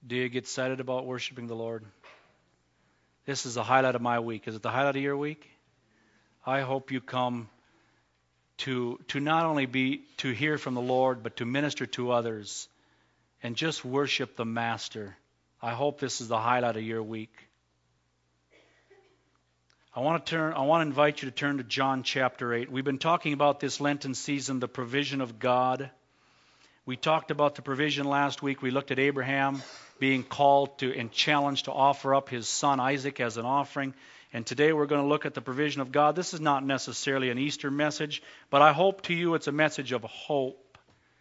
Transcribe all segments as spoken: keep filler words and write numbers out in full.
Do you get excited about worshiping the Lord? This is the highlight of my week. Is it the highlight of your week? I hope you come to to not only be to hear from the Lord, but to minister to others and just worship the Master. I hope this is the highlight of your week. I want to turn I want to invite you to turn to John chapter eight. We've been talking about this Lenten season, the provision of God. We talked about the provision last week. We looked at Abraham being called to and challenged to offer up his son Isaac as an offering. And today we're going to look at the provision of God. This is not necessarily an Easter message, but I hope to you it's a message of hope.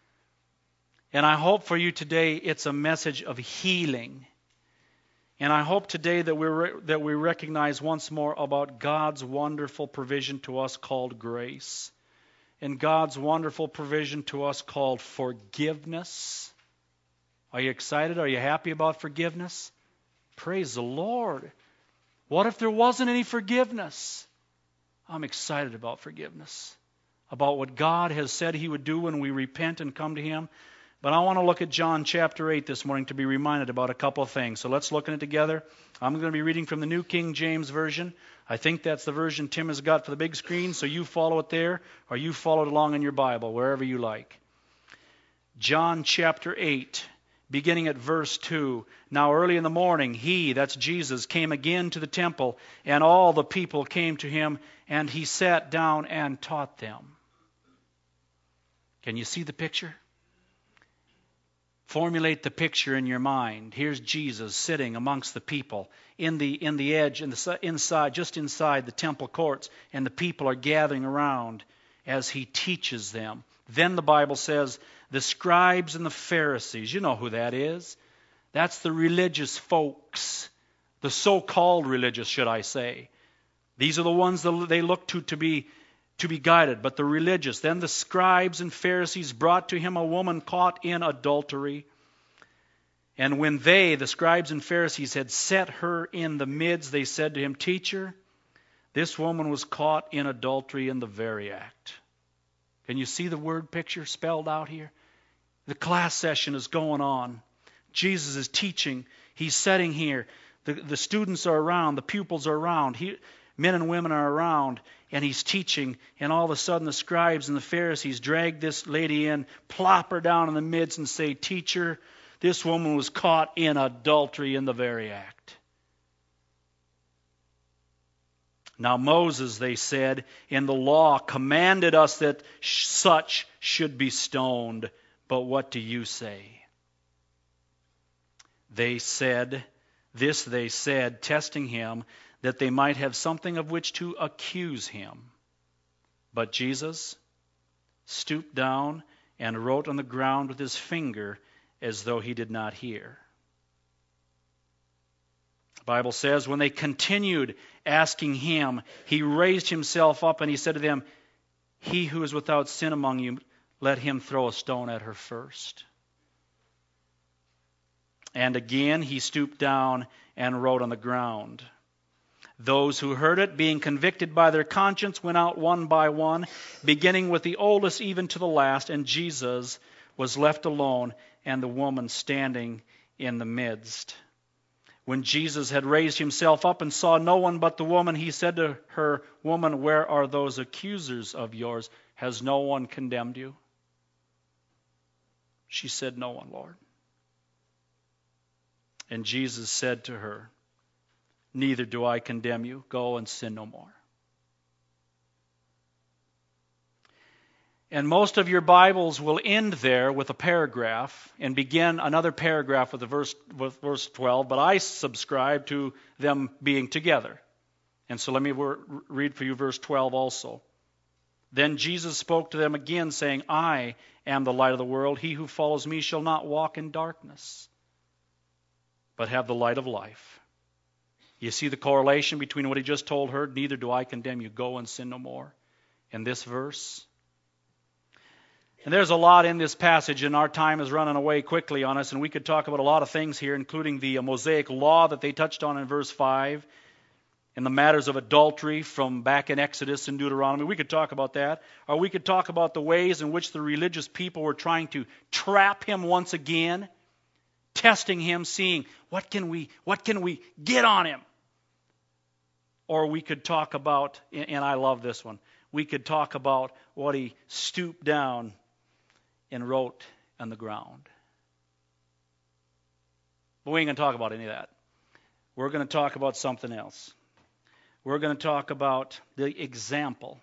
And I hope for you today it's a message of healing. And I hope today that we re- that we recognize once more about God's wonderful provision to us called grace. And God's wonderful provision to us called forgiveness. Are you excited? Are you happy about forgiveness? Praise the Lord. What if there wasn't any forgiveness? I'm excited about forgiveness. About what God has said He would do when we repent and come to Him. But I want to look at John chapter eight this morning to be reminded about a couple of things. So let's look at it together. I'm going to be reading from the New King James Version. I think that's the version Tim has got for the big screen, so you follow it there, or you follow it along in your Bible, wherever you like. John chapter eight, beginning at verse two. Now early in the morning, He, that's Jesus, came again to the temple, and all the people came to Him, and He sat down and taught them. Can you see the picture? Formulate the picture in your mind. Here's Jesus sitting amongst the people in the in the edge, in the inside, just inside the temple courts, and the people are gathering around as He teaches them. Then the Bible says, the scribes and the Pharisees, you know who that is. That's the religious folks, the so-called religious, should I say. These are the ones that they look to to be to be guided, but the religious. Then the scribes and Pharisees brought to Him a woman caught in adultery. And when they, the scribes and Pharisees, had set her in the midst, they said to Him, Teacher, this woman was caught in adultery in the very act. Can you see the word picture spelled out here? The class session is going on. Jesus is teaching. He's sitting here. The, the students are around. The pupils are around. He, men and women are around. And He's teaching. And all of a sudden the scribes and the Pharisees drag this lady in, plop her down in the midst and say, Teacher, this woman was caught in adultery in the very act. Now Moses, they said, in the law commanded us that such should be stoned. But what do you say? They said, this they said, testing Him, that they might have something of which to accuse Him. But Jesus stooped down and wrote on the ground with His finger as though He did not hear. The Bible says, when they continued asking Him, He raised Himself up and He said to them, He who is without sin among you, let him throw a stone at her first. And again He stooped down and wrote on the ground. Those who heard it, being convicted by their conscience, went out one by one, beginning with the oldest even to the last, and Jesus was left alone, and the woman standing in the midst. When Jesus had raised Himself up and saw no one but the woman, He said to her, Woman, where are those accusers of yours? Has no one condemned you? She said, No one, Lord. And Jesus said to her, Neither do I condemn you. Go and sin no more. And most of your Bibles will end there with a paragraph and begin another paragraph with, the verse, with verse twelve, but I subscribe to them being together. And so let me read for you verse twelve also. Then Jesus spoke to them again, saying, I am the light of the world. He who follows me shall not walk in darkness, but have the light of life. You see the correlation between what He just told her, neither do I condemn you, go and sin no more, in this verse? And there's a lot in this passage, and our time is running away quickly on us, and we could talk about a lot of things here, including the Mosaic law that they touched on in verse five, and the matters of adultery from back in Exodus and Deuteronomy. We could talk about that. Or we could talk about the ways in which the religious people were trying to trap Him once again, testing him, seeing what can we what can we get on him. Or we could talk about, and I love this one, we could talk about what he stooped down and wrote on the ground. But we ain't going to talk about any of that. We're going to talk about something else. We're going to talk about the example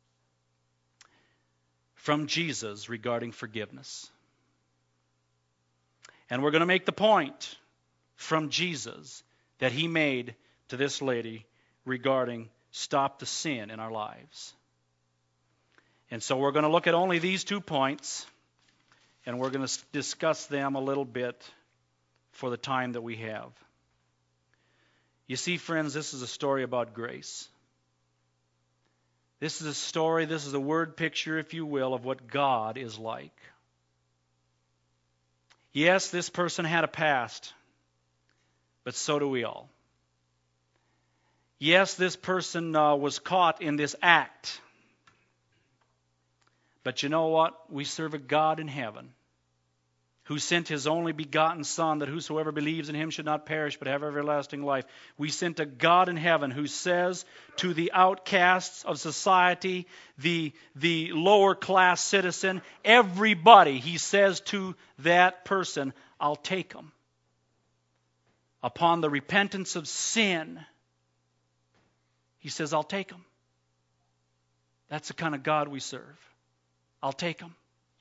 from Jesus regarding forgiveness. And we're going to make the point from Jesus that he made to this lady regarding stop the sin in our lives. And so we're going to look at only these two points, and we're going to discuss them a little bit for the time that we have. You see, friends, this is a story about grace. This is a story, this is a word picture, if you will, of what God is like. Yes, this person had a past, but so do we all. Yes, this person uh, was caught in this act. But you know what? We serve a God in heaven who sent his only begotten Son, that whosoever believes in him should not perish but have everlasting life. We sent a God in heaven who says to the outcasts of society, the, the lower class citizen, everybody, he says to that person, I'll take them. Upon the repentance of sin, he says, I'll take them. That's the kind of God we serve. I'll take them.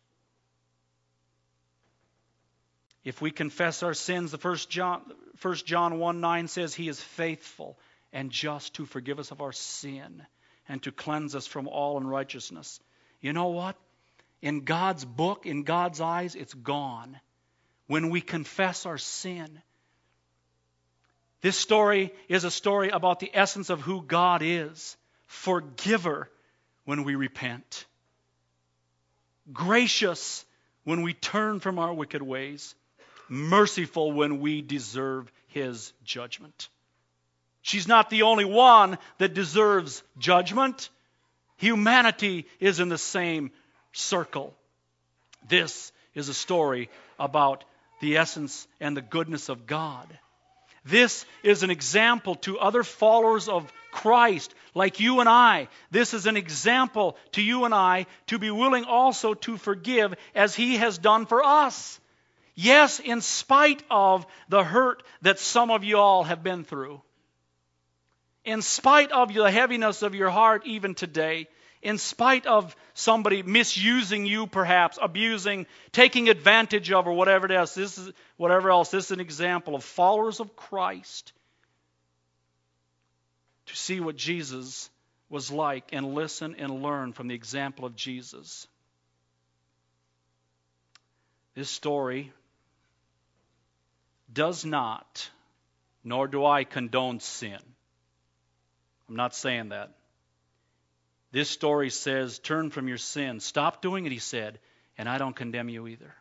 If we confess our sins, the first John, First John one nine says he is faithful and just to forgive us of our sin and to cleanse us from all unrighteousness. You know what? In God's book, in God's eyes, it's gone. When we confess our sin. This story is a story about the essence of who God is. Forgiver when we repent. Gracious when we turn from our wicked ways. Merciful when we deserve his judgment. She's not the only one that deserves judgment. Humanity is in the same circle. This is a story about the essence and the goodness of God. This is an example to other followers of Christ, like you and I. This is an example to you and I to be willing also to forgive as he has done for us. Yes, in spite of the hurt that some of you all have been through. In spite of the heaviness of your heart even today. In spite of somebody misusing you perhaps, abusing, taking advantage of, or whatever it is. This is whatever else. This is an example of followers of Christ. To see what Jesus was like and listen and learn from the example of Jesus. This story does not, nor do I condone sin. I'm not saying that. This story says, turn from your sin. Stop doing it, he said, and I don't condemn you either.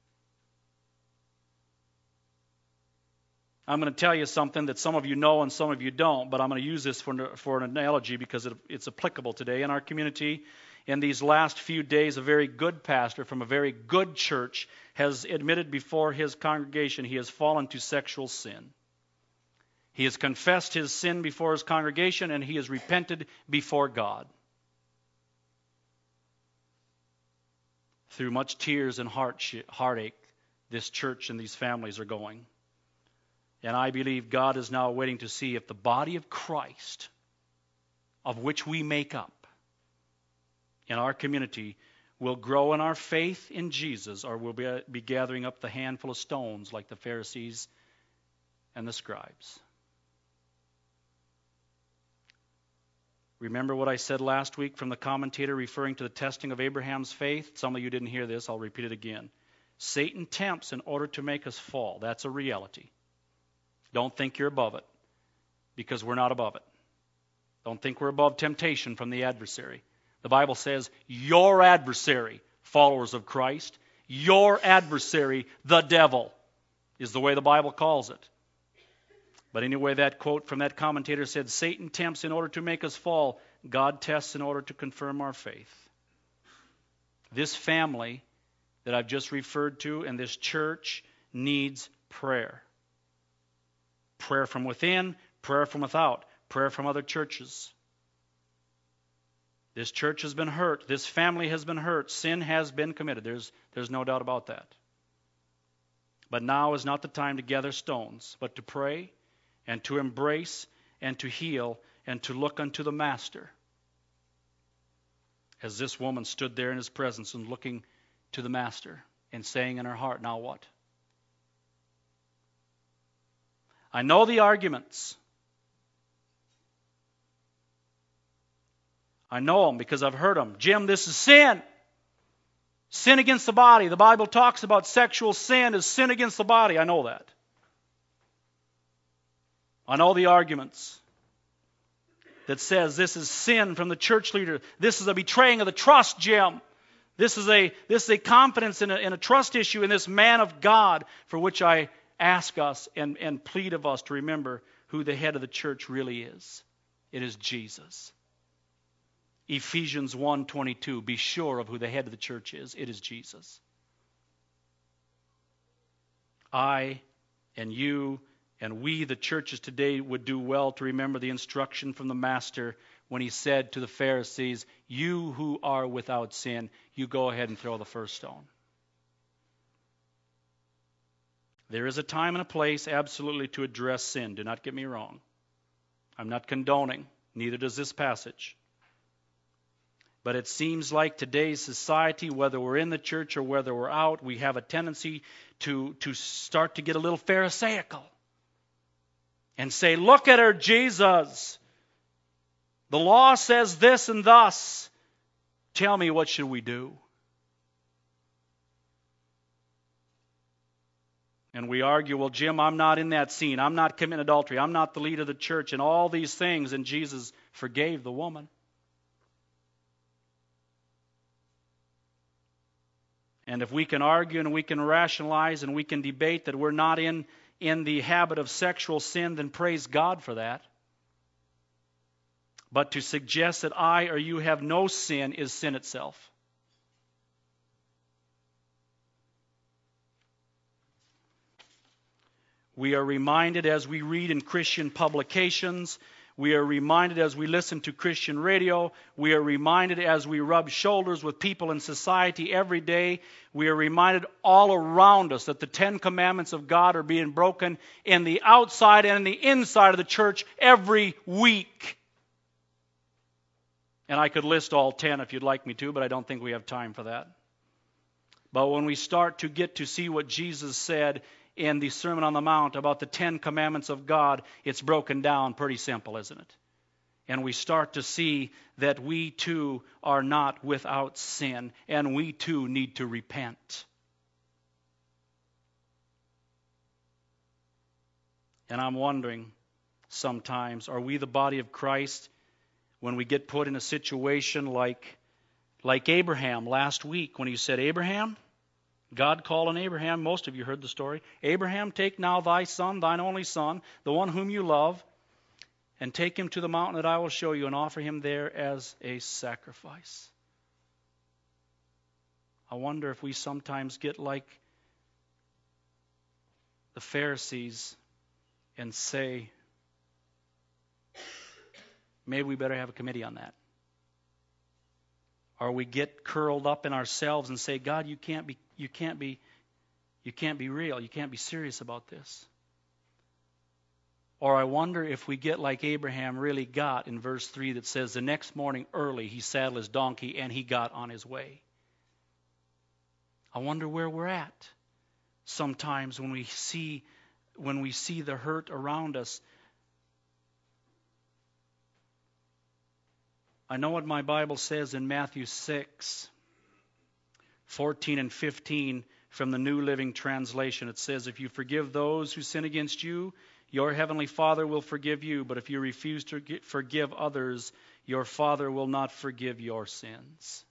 I'm going to tell you something that some of you know and some of you don't, but I'm going to use this for, for an analogy because it, it's applicable today in our community. In these last few days, a very good pastor from a very good church has admitted before his congregation he has fallen to sexual sin. He has confessed his sin before his congregation and he has repented before God. Through much tears and heartache, this church and these families are going. And I believe God is now waiting to see if the body of Christ, of which we make up in our community, will grow in our faith in Jesus, or will be, be gathering up the handful of stones like the Pharisees and the scribes. Remember what I said last week from the commentator referring to the testing of Abraham's faith? Some of you didn't hear this. I'll repeat it again. Satan tempts in order to make us fall. That's a reality. Don't think you're above it, because we're not above it. Don't think we're above temptation from the adversary. The Bible says, your adversary, followers of Christ, your adversary, the devil, is the way the Bible calls it. But anyway, that quote from that commentator said, Satan tempts in order to make us fall. God tests in order to confirm our faith. This family that I've just referred to and this church needs prayer. Prayer from within, prayer from without, prayer from other churches. This church has been hurt. This family has been hurt. Sin has been committed. There's, there's no doubt about that. But now is not the time to gather stones, but to pray and to embrace and to heal and to look unto the Master. As this woman stood there in his presence and looking to the Master and saying in her heart, now what? I know the arguments. I know them because I've heard them. Jim, this is sin. Sin against the body. The Bible talks about sexual sin as sin against the body. I know that. I know the arguments that says this is sin from the church leader. This is a betraying of the trust, Jim. This is a, this is a confidence in a, in a trust issue in this man of God, for which I ask us and, and plead of us to remember who the head of the church really is. It is Jesus. Ephesians one twenty-two, be sure of who the head of the church is. It is Jesus. I and you and we, the churches today, would do well to remember the instruction from the Master when he said to the Pharisees, you who are without sin, you go ahead and throw the first stone. There is a time and a place absolutely to address sin. Do not get me wrong. I'm not condoning. Neither does this passage. But it seems like today's society, whether we're in the church or whether we're out, we have a tendency to, to start to get a little pharisaical and say, look at her, Jesus. The law says this and thus. Tell me, what should we do? And we argue, well, Jim, I'm not in that scene. I'm not committing adultery. I'm not the leader of the church and all these things. And Jesus forgave the woman. And if we can argue and we can rationalize and we can debate that we're not in, in the habit of sexual sin, then praise God for that. But to suggest that I or you have no sin is sin itself. We are reminded as we read in Christian publications. We are reminded as we listen to Christian radio. We are reminded as we rub shoulders with people in society every day. We are reminded all around us that the Ten Commandments of God are being broken in the outside and in the inside of the church every week. And I could list all ten if you'd like me to, but I don't think we have time for that. But when we start to get to see what Jesus said in the Sermon on the Mount about the Ten Commandments of God, it's broken down pretty simple, isn't it? And we start to see that we too are not without sin, and we too need to repent. And I'm wondering sometimes, are we the body of Christ when we get put in a situation like, like Abraham last week when he said, Abraham, God called on Abraham. Most of you heard the story. Abraham, take now thy son, thine only son, the one whom you love, and take him to the mountain that I will show you, and offer him there as a sacrifice. I wonder if we sometimes get like the Pharisees and say, maybe we better have a committee on that. Or we get curled up in ourselves and say, God, you can't be You can't be, you can't be real. You can't be serious about this. Or I wonder if we get like Abraham really got in verse three that says, the next morning early he saddled his donkey and he got on his way. I wonder where we're at sometimes when we see, when we see the hurt around us. I know what my Bible says in Matthew six. fourteen and fifteen from the New Living Translation. It says, if you forgive those who sin against you, your heavenly Father will forgive you. But if you refuse to forgive others, your Father will not forgive your sins.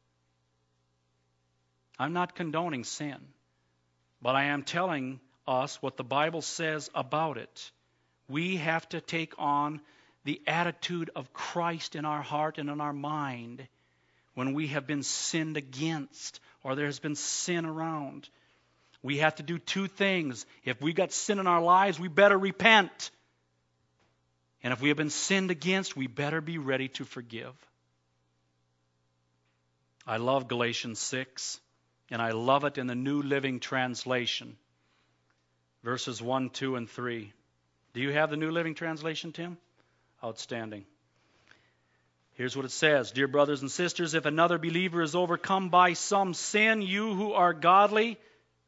I'm not condoning sin, but I am telling us what the Bible says about it. We have to take on the attitude of Christ in our heart and in our mind when we have been sinned against or there has been sin around. We have to do two things. If we got sin in our lives, we better repent. And if we have been sinned against, we better be ready to forgive. I love Galatians six, and I love it in the New Living Translation. Verses one, two, and three. Do you have the New Living Translation, Tim? Outstanding. Here's what it says. Dear brothers and sisters, if another believer is overcome by some sin, you who are godly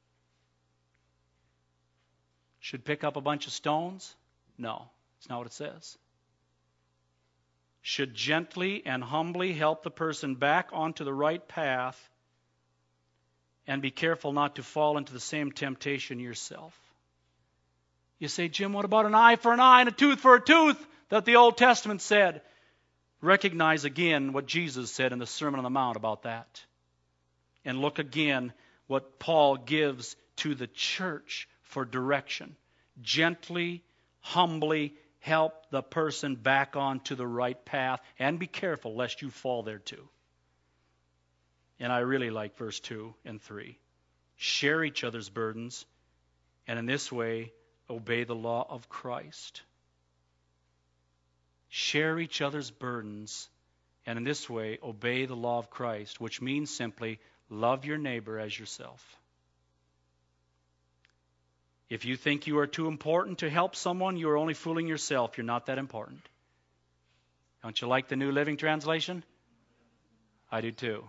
should pick up a bunch of stones? No, it's not what it says. Should gently and humbly help the person back onto the right path and be careful not to fall into the same temptation yourself. You say, Jim, what about an eye for an eye and a tooth for a tooth that the Old Testament said? Recognize again what Jesus said in the Sermon on the Mount about that. And look again what Paul gives to the church for direction. Gently, humbly help the person back onto the right path, and be careful lest you fall there too. And I really like verse two and three. Share each other's burdens, and in this way obey the law of Christ. Share each other's burdens, and in this way obey the law of Christ, which means simply love your neighbor as yourself. If you think you are too important to help someone, you are only fooling yourself. You're not that important. Don't you like the New Living Translation? I do too.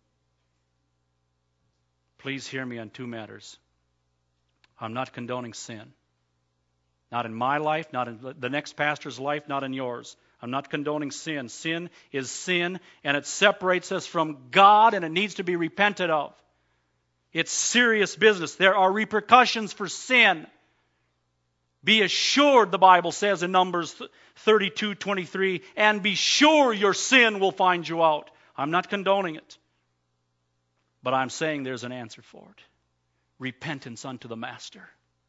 Please hear me on two matters. I'm not condoning sin. Not in my life, not in the next pastor's life, not in yours. I'm not condoning sin. Sin is sin, and it separates us from God, and it needs to be repented of. It's serious business. There are repercussions for sin. Be assured, the Bible says in Numbers thirty-two twenty-three, and be sure your sin will find you out. I'm not condoning it. But I'm saying there's an answer for it. Repentance unto the Master.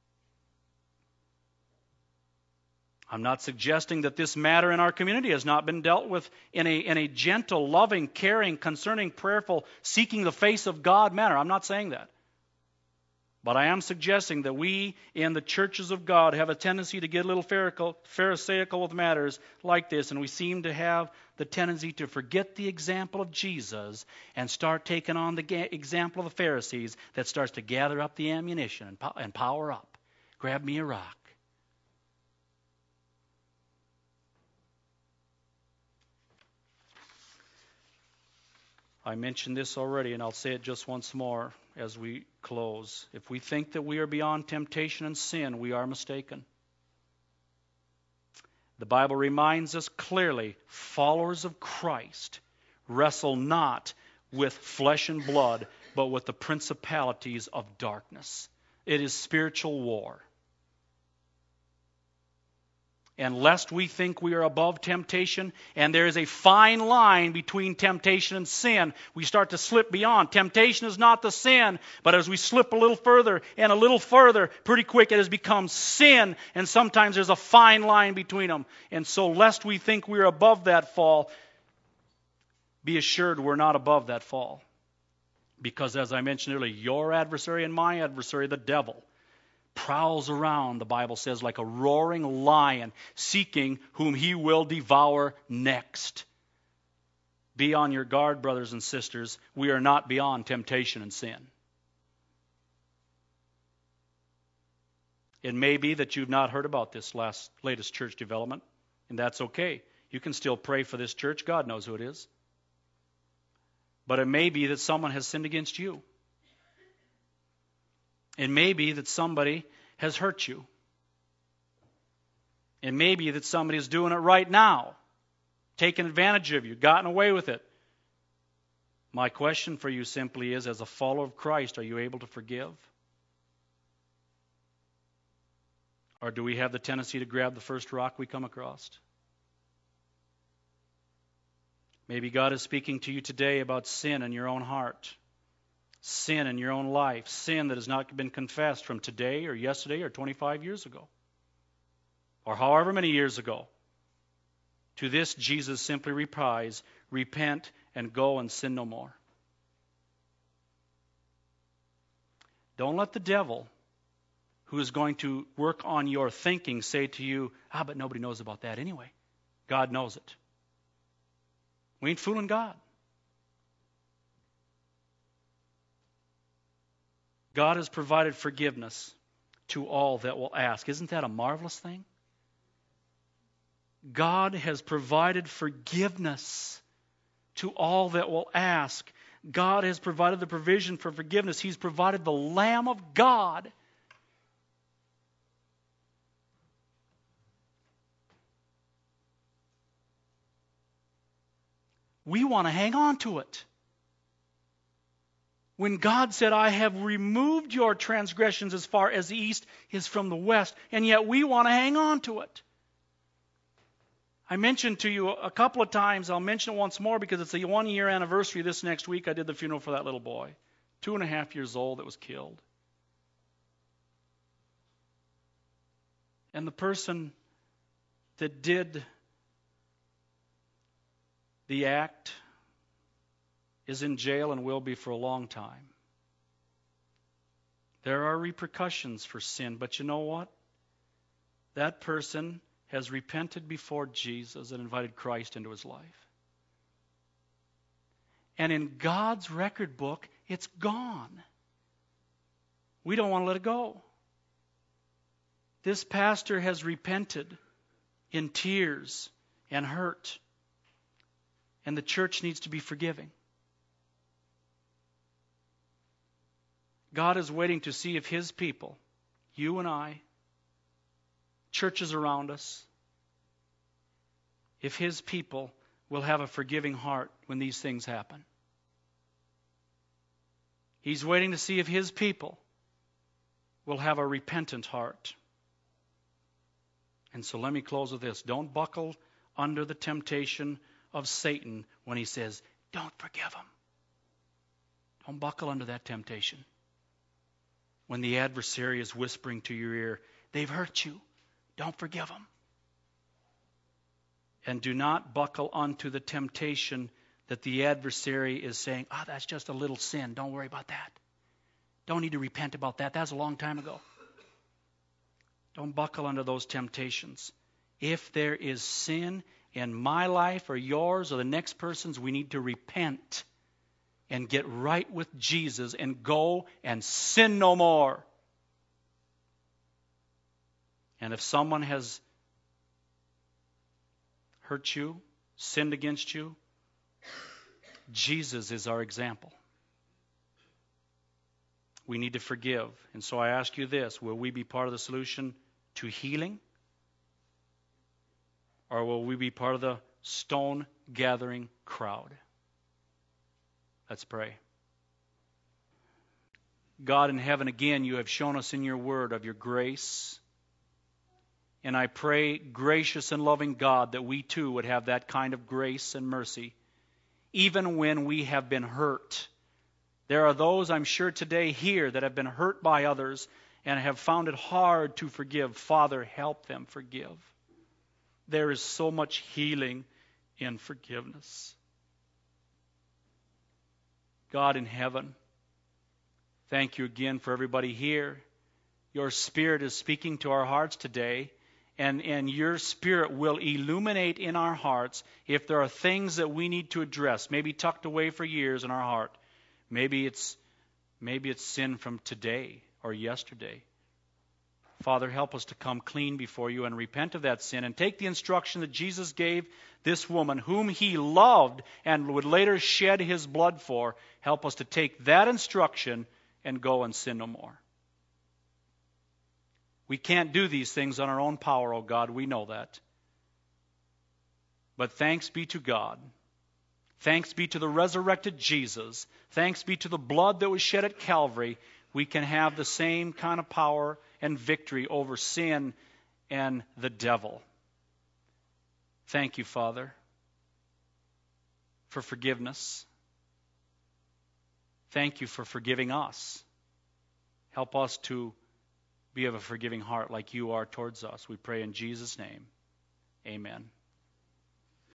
I'm not suggesting that this matter in our community has not been dealt with in a, in a gentle, loving, caring, concerning, prayerful, seeking the face of God manner. I'm not saying that. But I am suggesting that we in the churches of God have a tendency to get a little pharisaical with matters like this, and we seem to have the tendency to forget the example of Jesus and start taking on the ga- example of the Pharisees that starts to gather up the ammunition and, po- and power up. Grab me a rock. I mentioned this already, and I'll say it just once more as we close. If we think that we are beyond temptation and sin, we are mistaken. The Bible reminds us clearly, followers of Christ wrestle not with flesh and blood, but with the principalities of darkness. It is spiritual war. And lest we think we are above temptation, and there is a fine line between temptation and sin, we start to slip beyond. Temptation is not the sin, but as we slip a little further and a little further, pretty quick it has become sin, and sometimes there's a fine line between them. And so lest we think we're above that fall, be assured we're not above that fall. Because as I mentioned earlier, your adversary and my adversary, the devil, prowls around, the Bible says, like a roaring lion, seeking whom he will devour next. Be on your guard, brothers and sisters. We are not beyond temptation and sin. It may be that you've not heard about this last latest church development, and that's okay. You can still pray for this church. God knows who it is. But it may be that someone has sinned against you. It may be that somebody has hurt you. It may be that somebody is doing it right now, taking advantage of you, gotten away with it. My question for you simply is, as a follower of Christ, are you able to forgive? Or do we have the tendency to grab the first rock we come across? Maybe God is speaking to you today about sin in your own heart. Sin in your own life, sin that has not been confessed from today or yesterday or twenty-five years ago, or however many years ago. To this, Jesus simply replies, repent and go and sin no more. Don't let the devil, who is going to work on your thinking, say to you, ah, but nobody knows about that anyway. God knows it. We ain't fooling God. God has provided forgiveness to all that will ask. Isn't that a marvelous thing? God has provided forgiveness to all that will ask. God has provided the provision for forgiveness. He's provided the Lamb of God. We want to hang on to it. When God said, I have removed your transgressions as far as the east is from the west, and yet we want to hang on to it. I mentioned to you a couple of times, I'll mention it once more because it's the one-year anniversary this next week. I did the funeral for that little boy, two and a half years old, that was killed. And the person that did the act is in jail and will be for a long time. There are repercussions for sin, but you know what? That person has repented before Jesus and invited Christ into his life. And in God's record book, it's gone. We don't want to let it go. This pastor has repented in tears and hurt, and the church needs to be forgiving. God is waiting to see if his people, you and I, churches around us, if his people will have a forgiving heart when these things happen. He's waiting to see if his people will have a repentant heart. And so let me close with this. Don't buckle under the temptation of Satan when he says, don't forgive him. Don't buckle under that temptation. When the adversary is whispering to your ear, they've hurt you. Don't forgive them. And do not buckle onto the temptation that the adversary is saying, ah, oh, that's just a little sin. Don't worry about that. Don't need to repent about that. That was a long time ago. Don't buckle under those temptations. If there is sin in my life or yours or the next person's, we need to repent and get right with Jesus and go and sin no more. And if someone has hurt you, sinned against you, Jesus is our example. We need to forgive. And so I ask you this, will we be part of the solution to healing? Or will we be part of the stone gathering crowd? Let's pray. God in heaven, again, you have shown us in your word of your grace. And I pray, gracious and loving God, that we too would have that kind of grace and mercy, even when we have been hurt. There are those, I'm sure, today here that have been hurt by others and have found it hard to forgive. Father, help them forgive. There is so much healing in forgiveness. God in heaven, thank you again for everybody here. Your Spirit is speaking to our hearts today, and, and your Spirit will illuminate in our hearts if there are things that we need to address, maybe tucked away for years in our heart. Maybe it's, maybe it's sin from today or yesterday. Father, help us to come clean before you and repent of that sin and take the instruction that Jesus gave this woman, whom he loved and would later shed his blood for. Help us to take that instruction and go and sin no more. We can't do these things on our own power, oh God. We know that. But thanks be to God. Thanks be to the resurrected Jesus. Thanks be to the blood that was shed at Calvary. We can have the same kind of power and victory over sin and the devil. Thank you, Father, for forgiveness. Thank you for forgiving us. Help us to be of a forgiving heart like you are towards us. We pray in Jesus' name. Amen.